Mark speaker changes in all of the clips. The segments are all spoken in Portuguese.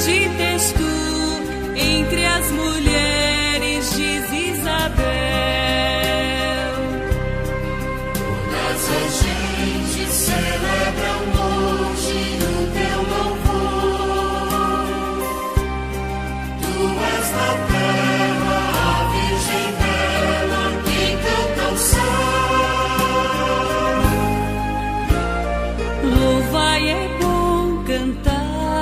Speaker 1: Benditas tu entre as mulheres, diz Isabel.
Speaker 2: Todas as gentes celebram hoje o teu louvor. Tu és na terra a Virgem bela, quem canta o céu.
Speaker 1: Louvai, é bom cantar,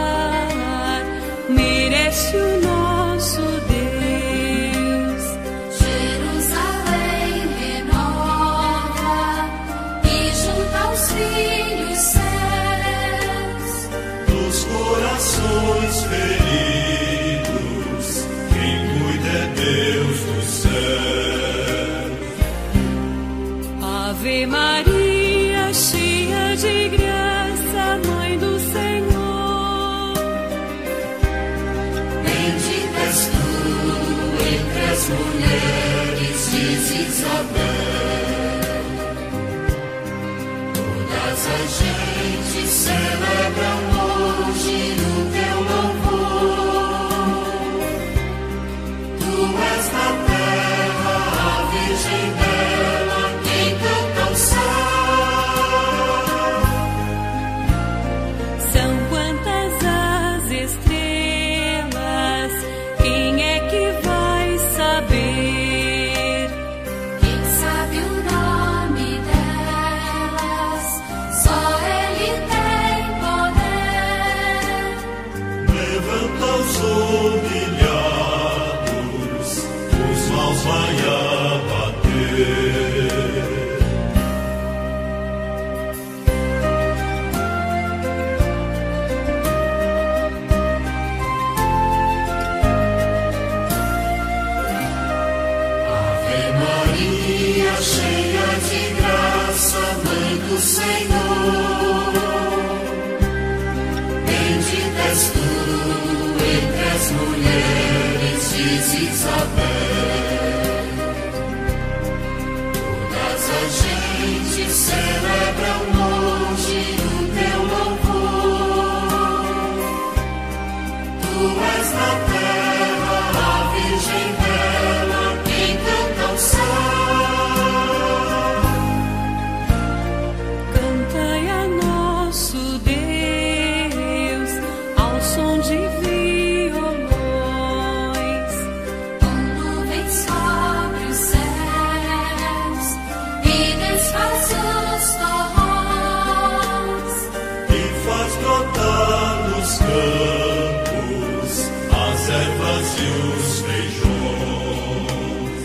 Speaker 1: merece o nosso Deus.
Speaker 2: Jerusalém renova e junta aos filhos céus.
Speaker 3: Dos corações feridos, quem cuida é Deus do céu.
Speaker 1: Ave Maria, cheia de graça, Mãe do Senhor.
Speaker 2: Bendita és tu entre as mulheres, diz Isabel. Todas as gentes celebram hoje o teu louvor. Tu és na terra a Virgem bela, quem canta o céu.
Speaker 1: São quantas as estrelas, quem é que vai saber?
Speaker 2: Quem sabe o nome delas, só Ele tem poder.
Speaker 3: Levanta os humilhados, os maus vai abater.
Speaker 2: Ave Maria, cheia de graça, Mãe do Senhor. Bendita és tu entre as mulheres, diz Isabel. Todas as gentes celebram hoje o teu louvor. Tu és na terra a Virgem bela, quem canta o céu.
Speaker 1: Cantai a nosso Deus ao som de violões.
Speaker 2: Com nuvens sobre os céus e desfaz os torrões.
Speaker 3: E faz brotar nos campos as ervas e os feijões.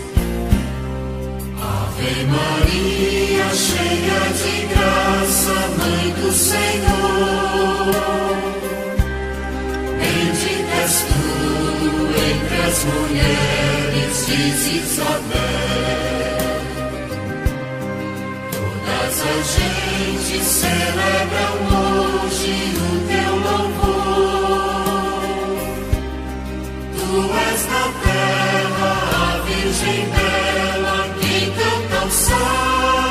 Speaker 2: Ave Maria, cheia de graça, Mãe do Senhor. Bendita és tu entre as mulheres, diz Isabel. Todas as gentes celebram hoje o teu louvor. Tu és na terra a Virgem bela, quem canta o céu.